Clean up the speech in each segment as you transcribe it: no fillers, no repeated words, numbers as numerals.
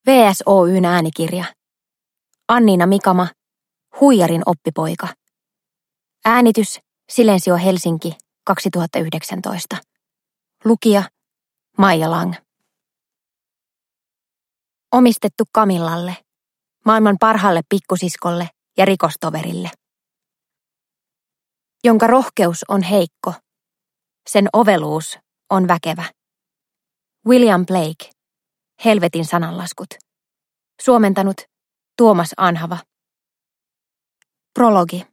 VSOY:n äänikirja. Anniina Mikama, Huijarin oppipoika. Äänitys Silensio Helsinki 2019. Lukija Maija Lang. Omistettu Kamillalle, maailman parhaalle pikkusiskolle ja rikostoverille. Jonka rohkeus on heikko, sen oveluus on väkevä. William Blake, Helvetin sananlaskut. Suomentanut Tuomas Anhava. Prologi.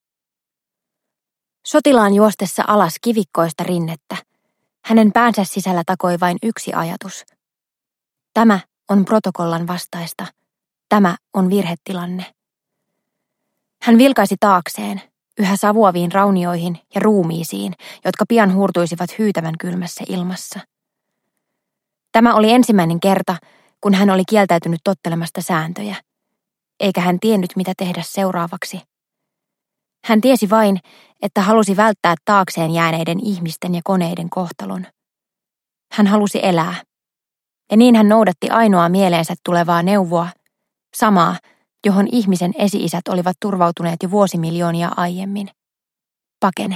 Sotilaan juostessa alas kivikkoista rinnettä, hänen päänsä sisällä takoi vain yksi ajatus. Tämä on protokollan vastaista. Tämä on virhetilanne. Hän vilkaisi taakseen, yhä savuaviin raunioihin ja ruumiisiin, jotka pian huurtuisivat hyytävän kylmässä ilmassa. Tämä oli ensimmäinen kerta, kun hän oli kieltäytynyt tottelemasta sääntöjä, eikä hän tiennyt, mitä tehdä seuraavaksi. Hän tiesi vain, että halusi välttää taakseen jääneiden ihmisten ja koneiden kohtalon. Hän halusi elää, ja niin hän noudatti ainoaa mieleensä tulevaa neuvoa, samaa, johon ihmisen esi-isät olivat turvautuneet jo vuosimiljoonia aiemmin. Pakene.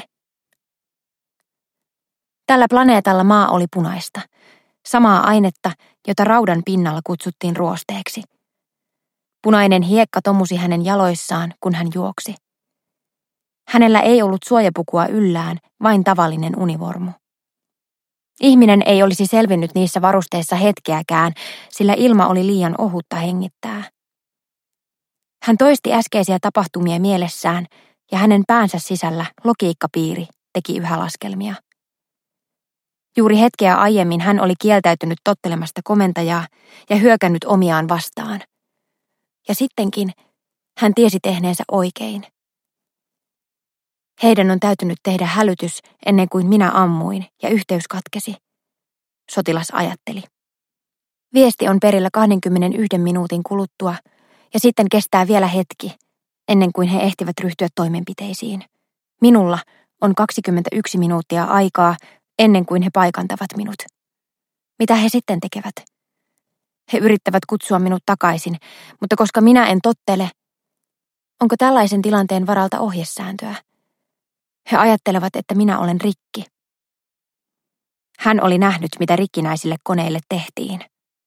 Tällä planeetalla maa oli punaista, samaa ainetta, jota raudan pinnalla kutsuttiin ruosteeksi. Punainen hiekka tomusi hänen jaloissaan, kun hän juoksi. Hänellä ei ollut suojapukua yllään, vain tavallinen univormu. Ihminen ei olisi selvinnyt niissä varusteissa hetkeäkään, sillä ilma oli liian ohutta hengittää. Hän toisti äskeisiä tapahtumia mielessään, ja hänen päänsä sisällä logiikkapiiri teki yhä laskelmia. Juuri hetkeä aiemmin hän oli kieltäytynyt tottelemasta komentajaa ja hyökännyt omiaan vastaan. Ja sittenkin hän tiesi tehneensä oikein. Heidän on täytynyt tehdä hälytys ennen kuin minä ammuin ja yhteys katkesi, sotilas ajatteli. Viesti on perillä 21 minuutin kuluttua ja sitten kestää vielä hetki, ennen kuin he ehtivät ryhtyä toimenpiteisiin. Minulla on 21 minuuttia aikaa ennen kuin he paikantavat minut. Mitä he sitten tekevät? He yrittävät kutsua minut takaisin, mutta koska minä en tottele, onko tällaisen tilanteen varalta ohjesääntöä? He ajattelevat, että minä olen rikki. Hän oli nähnyt, mitä rikkinäisille koneille tehtiin.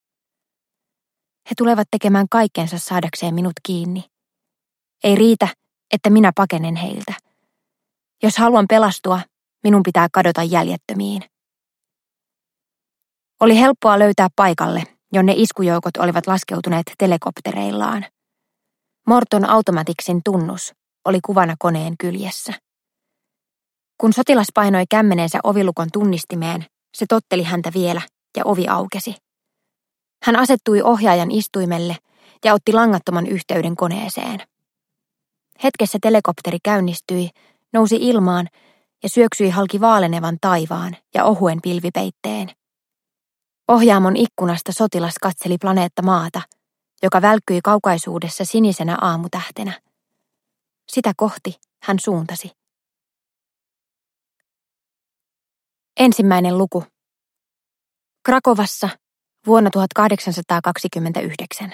He tulevat tekemään kaikkensa saadakseen minut kiinni. Ei riitä, että minä pakenen heiltä. Jos haluan pelastua, minun pitää kadota jäljettömiin. Oli helppoa löytää paikalle, jonne iskujoukot olivat laskeutuneet telekoptereillaan. Morton Automaticsin tunnus oli kuvana koneen kyljessä. Kun sotilas painoi kämmenensä ovilukon tunnistimeen, se totteli häntä vielä ja ovi aukesi. Hän asettui ohjaajan istuimelle ja otti langattoman yhteyden koneeseen. Hetkessä telekopteri käynnistyi, nousi ilmaan ja syöksyi halki vaalenevan taivaan ja ohuen pilvipeitteen. Ohjaamon ikkunasta sotilas katseli planeetta Maata, joka välkkyi kaukaisuudessa sinisenä aamutähtenä. Sitä kohti hän suuntasi. Ensimmäinen luku. Krakovassa vuonna 1829.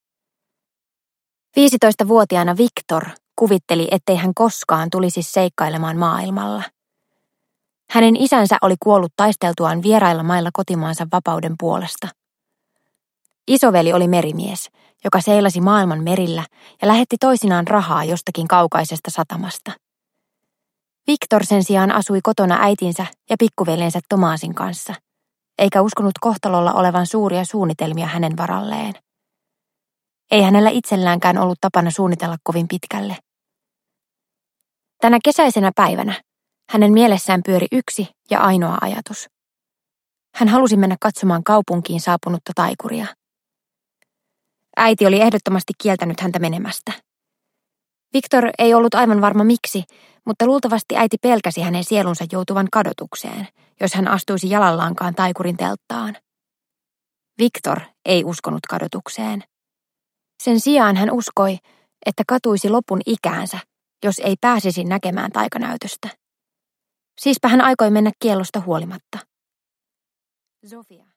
15-vuotiaana Viktor kuvitteli, ettei hän koskaan tulisi seikkailemaan maailmalla. Hänen isänsä oli kuollut taisteltuaan vierailla mailla kotimaansa vapauden puolesta. Isoveli oli merimies, joka seilasi maailman merillä ja lähetti toisinaan rahaa jostakin kaukaisesta satamasta. Viktor sen sijaan asui kotona äitinsä ja pikkuveljensä Tomasin kanssa, eikä uskonut kohtalolla olevan suuria suunnitelmia hänen varalleen. Ei hänellä itselläänkään ollut tapana suunnitella kovin pitkälle. Tänä kesäisenä päivänä hänen mielessään pyöri yksi ja ainoa ajatus. Hän halusi mennä katsomaan kaupunkiin saapunutta taikuria. Äiti oli ehdottomasti kieltänyt häntä menemästä. Viktor ei ollut aivan varma miksi, mutta luultavasti äiti pelkäsi hänen sielunsa joutuvan kadotukseen, jos hän astuisi jalallaankaan taikurin telttaan. Viktor ei uskonut kadotukseen. Sen sijaan hän uskoi, että katuisi lopun ikäänsä, jos ei pääsisi näkemään taikanäytöstä. Siispä hän aikoi mennä kiellosta huolimatta. Sofia.